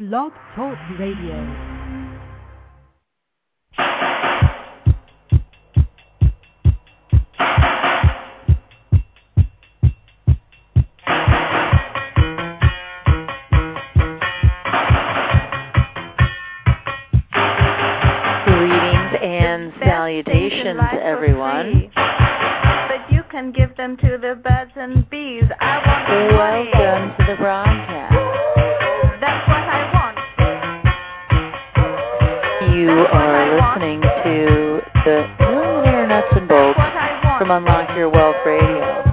Blog Talk Radio. Salutations, everyone. But you can give them to the birds and bees. I want Welcome to the broadcast. That's what I want. You are listening to the Millionaire Nuts and Bolts from Unlock Your Wealth Radio.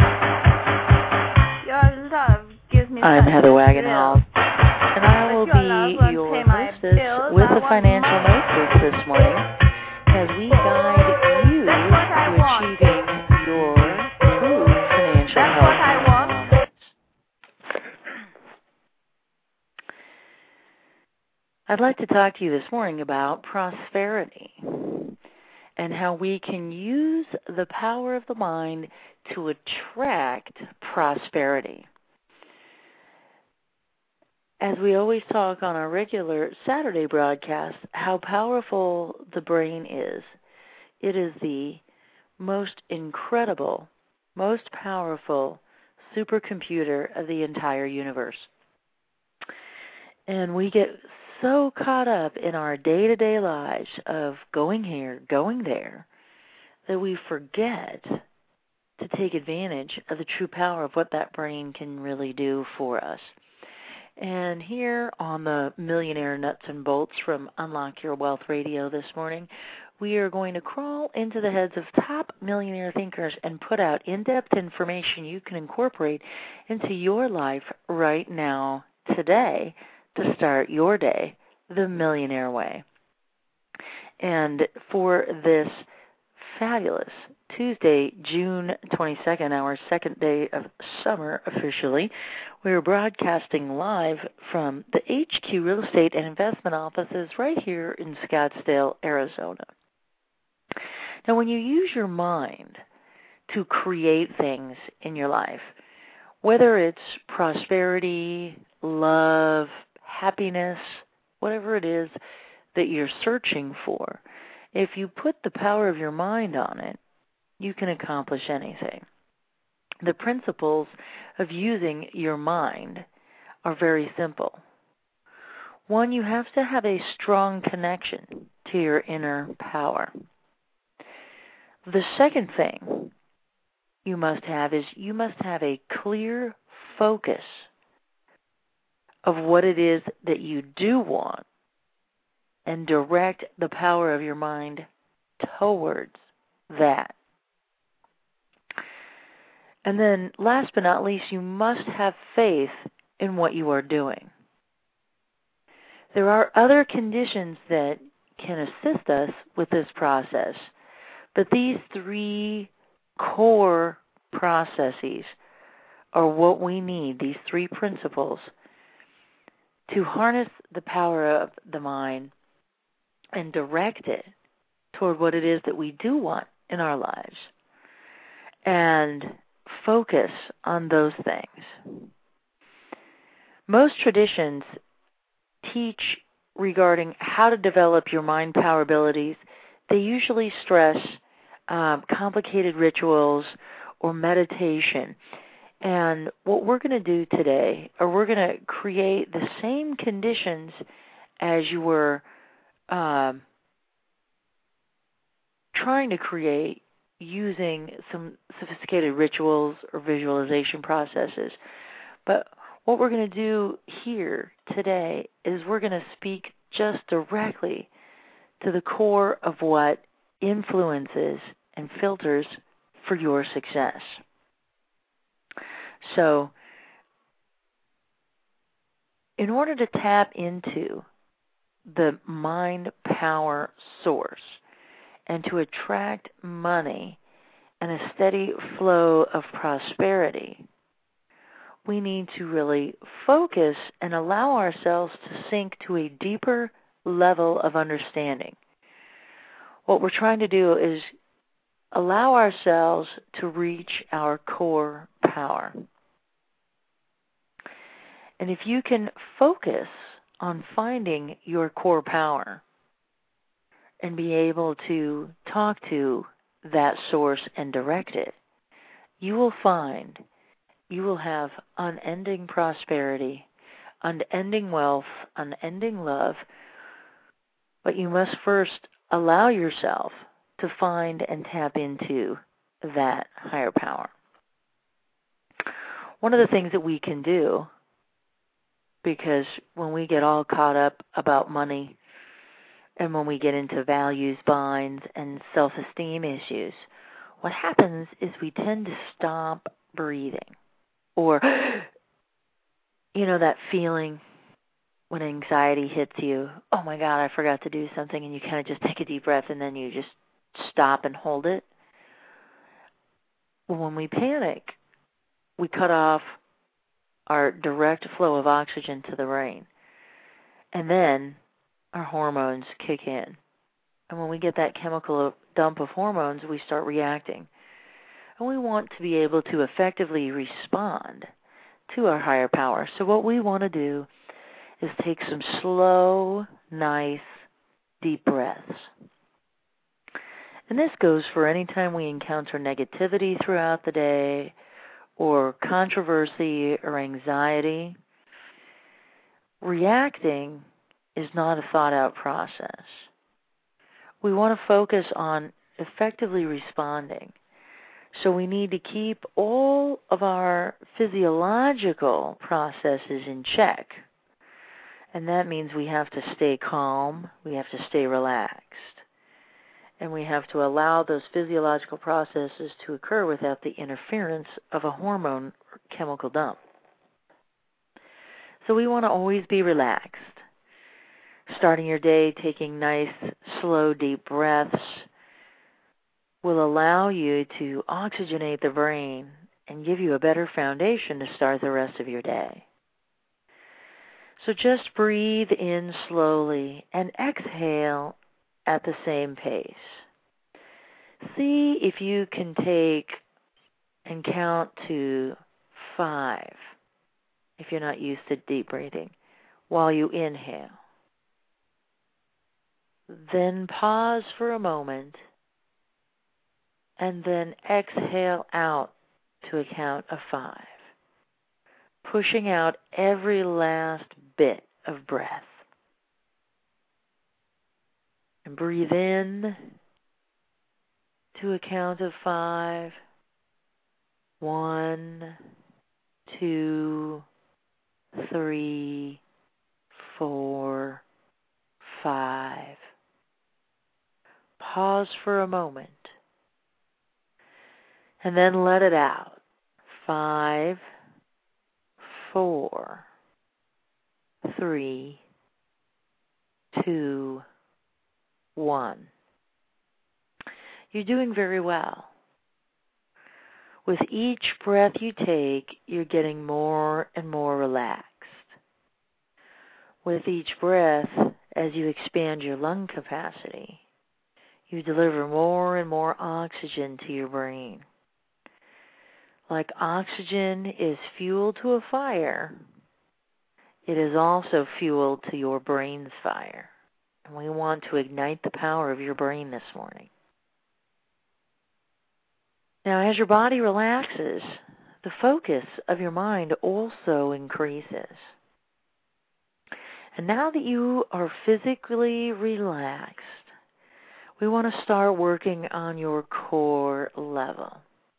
Your love gives me. I'm Heather Wagenhals, and I will be your hostess with the financial notebook this morning, as we guide you to achieving your true financial health. I'd like to talk to you this morning about prosperity and how we can use the power of the mind to attract prosperity. As we always talk on our regular Saturday broadcast, how powerful the brain is. It is the most incredible, most powerful supercomputer of the entire universe. And we get so caught up in our day-to-day lives of going here, going there, that we forget to take advantage of the true power of what that brain can really do for us. And here on the Millionaire Nuts and Bolts from Unlock Your Wealth Radio this morning, we are going to crawl into the heads of top millionaire thinkers and put out in-depth information you can incorporate into your life right now, today, to start your day the millionaire way. And for this fabulous Tuesday, June 22nd, our second day of summer officially, we're broadcasting live from the HQ Real Estate and Investment offices right here in Scottsdale, Arizona. Now, when you use your mind to create things in your life, whether it's prosperity, love, happiness, whatever it is that you're searching for, if you put the power of your mind on it, you can accomplish anything. The principles of using your mind are very simple. One, you have to have a strong connection to your inner power. The second thing you must have is you must have a clear focus of what it is that you do want and direct the power of your mind towards that. And then, last but not least, you must have faith in what you are doing. There are other conditions that can assist us with this process, but these three core processes are what we need, these three principles, to harness the power of the mind and direct it toward what it is that we do want in our lives, and focus on those things. Most traditions teach regarding how to develop your mind power abilities. They usually stress complicated rituals or meditation. And what we're going to do today, or we're going to create the same conditions as you were trying to create using some sophisticated rituals or visualization processes. But what we're going to do here today is we're going to speak just directly to the core of what influences and filters for your success. So, in order to tap into the mind power source and to attract money and a steady flow of prosperity, we need to really focus and allow ourselves to sink to a deeper level of understanding. What we're trying to do is allow ourselves to reach our core power. And if you can focus on finding your core power and be able to talk to that source and direct it, you will find you will have unending prosperity, unending wealth, unending love. But you must first allow yourself to find and tap into that higher power. One of the things that we can do, because when we get all caught up about money and when we get into values binds and self-esteem issues, what happens is we tend to stop breathing. Or, that feeling when anxiety hits you, oh my God, I forgot to do something, and you kind of just take a deep breath and then you just stop and hold it. Well, when we panic, we cut off our direct flow of oxygen to the brain. And then our hormones kick in. And when we get that chemical dump of hormones, we start reacting. And we want to be able to effectively respond to our higher power. So what we want to do is take some slow, nice, deep breaths. And this goes for any time we encounter negativity throughout the day, or controversy or anxiety. Reacting is not a thought-out process. We want to focus on effectively responding. So we need to keep all of our physiological processes in check. And that means we have to stay calm, we have to stay relaxed, and we have to allow those physiological processes to occur without the interference of a hormone or chemical dump. So we want to always be relaxed. Starting your day taking nice, slow, deep breaths will allow you to oxygenate the brain and give you a better foundation to start the rest of your day. So just breathe in slowly and exhale at the same pace. See if you can take and count to 5, if you're not used to deep breathing, while you inhale. Then pause for a moment, and then exhale out to a count of 5, pushing out every last bit of breath. And breathe in to a count of 5. 1, 2, 3, 4, 5. Pause for a moment. And then let it out. 5, 4, 3, 2, 1. You're doing very well. With each breath you take, you're getting more and more relaxed. With each breath, as you expand your lung capacity, you deliver more and more oxygen to your brain. Like oxygen is fuel to a fire, it is also fuel to your brain's fire. And we want to ignite the power of your brain this morning. Now, as your body relaxes, the focus of your mind also increases. And now that you are physically relaxed, we want to start working on your core level.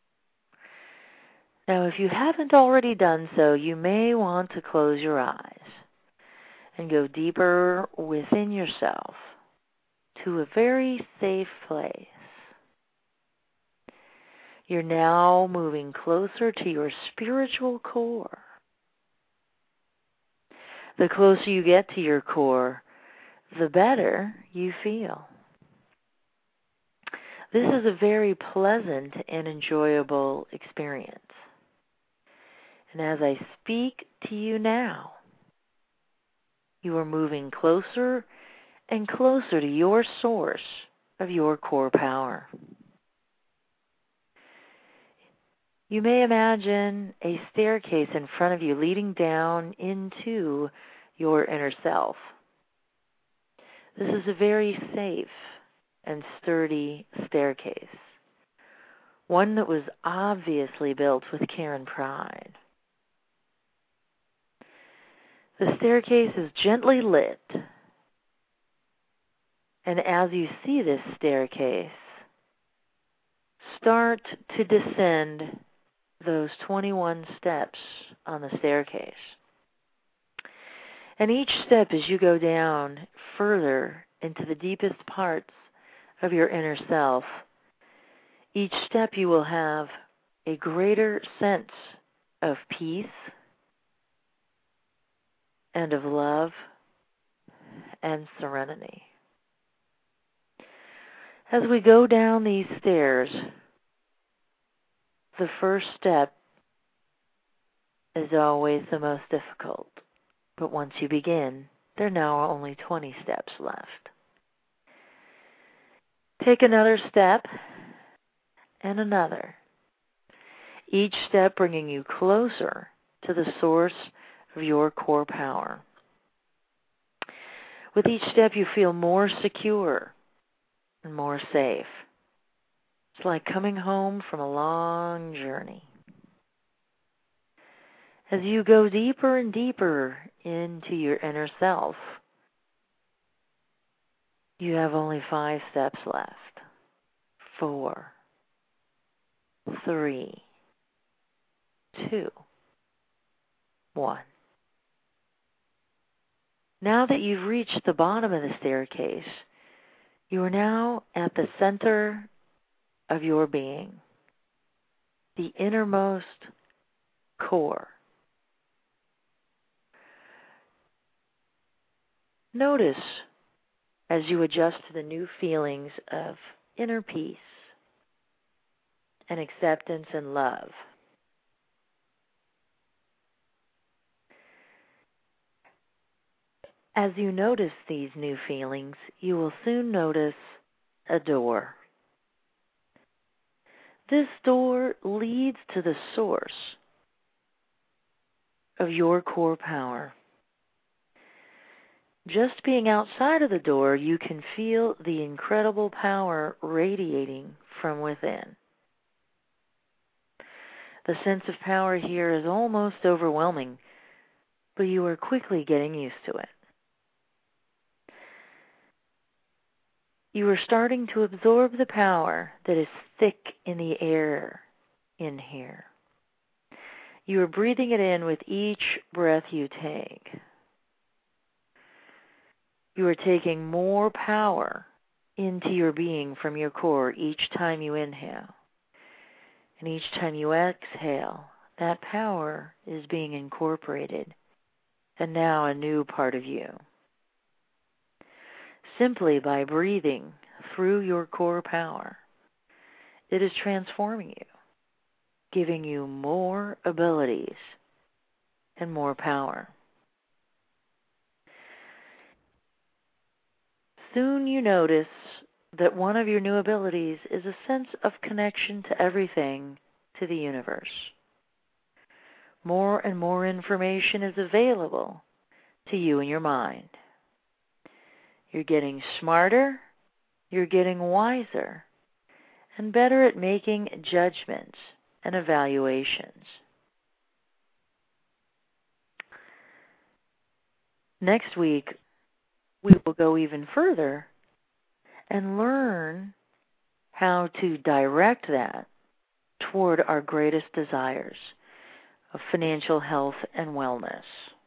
Now, if you haven't already done so, you may want to close your eyes and go deeper within yourself to a very safe place. You're now moving closer to your spiritual core. The closer you get to your core, the better you feel. This is a very pleasant and enjoyable experience. And as I speak to you now, you are moving closer and closer to your source of your core power. You may imagine a staircase in front of you leading down into your inner self. This is a very safe and sturdy staircase, one that was obviously built with care and pride. The staircase is gently lit, and as you see this staircase, start to descend those 21 steps on the staircase. And each step, as you go down further into the deepest parts of your inner self, each step you will have a greater sense of peace and of love and serenity. As we go down these stairs, the first step is always the most difficult. But once you begin, there now are only 20 steps left. Take another step and another, each step bringing you closer to the source of your core power. With each step, you feel more secure and more safe. It's like coming home from a long journey. As you go deeper and deeper into your inner self, you have only 5 steps left. 4, 3, 2, 1. Now that you've reached the bottom of the staircase, you are now at the center of your being, the innermost core. Notice as you adjust to the new feelings of inner peace and acceptance and love. As you notice these new feelings, you will soon notice a door. This door leads to the source of your core power. Just being outside of the door, you can feel the incredible power radiating from within. The sense of power here is almost overwhelming, but you are quickly getting used to it. You are starting to absorb the power that is thick in the air in here. You are breathing it in with each breath you take. You are taking more power into your being from your core each time you inhale. And each time you exhale, that power is being incorporated and now a new part of you. Simply by breathing through your core power, it is transforming you, giving you more abilities and more power. Soon you notice that one of your new abilities is a sense of connection to everything, to the universe. More and more information is available to you in your mind. You're getting smarter, you're getting wiser, and better at making judgments and evaluations. Next week, we will go even further and learn how to direct that toward our greatest desires of financial health and wellness.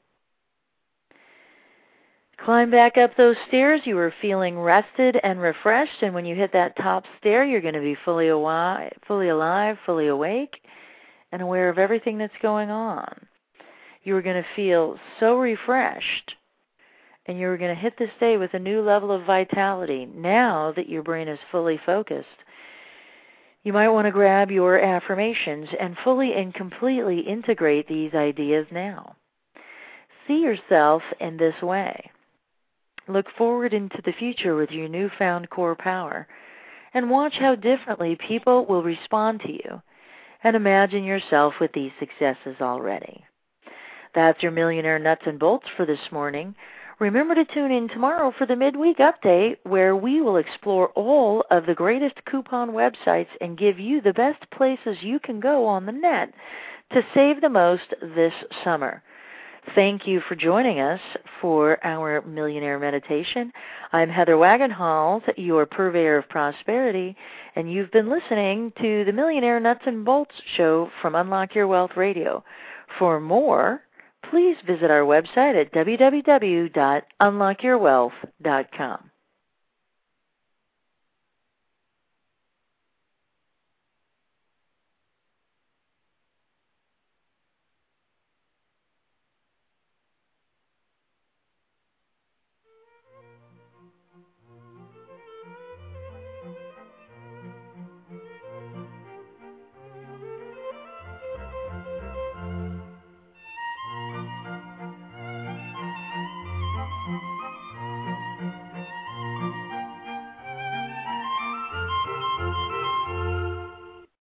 Climb back up those stairs. You are feeling rested and refreshed, and when you hit that top stair, you're going to be fully alive, fully awake, and aware of everything that's going on. You are going to feel so refreshed, and you're going to hit this day with a new level of vitality. Now that your brain is fully focused, you might want to grab your affirmations and fully and completely integrate these ideas now. See yourself in this way. Look forward into the future with your newfound core power and watch how differently people will respond to you, and imagine yourself with these successes already. That's your Millionaire Nuts and Bolts for this morning. Remember to tune in tomorrow for the midweek update, where we will explore all of the greatest coupon websites and give you the best places you can go on the net to save the most this summer. Thank you for joining us for our Millionaire Meditation. I'm Heather Wagenhals, your purveyor of prosperity, and you've been listening to the Millionaire Nuts and Bolts show from Unlock Your Wealth Radio. For more, please visit our website at www.unlockyourwealth.com.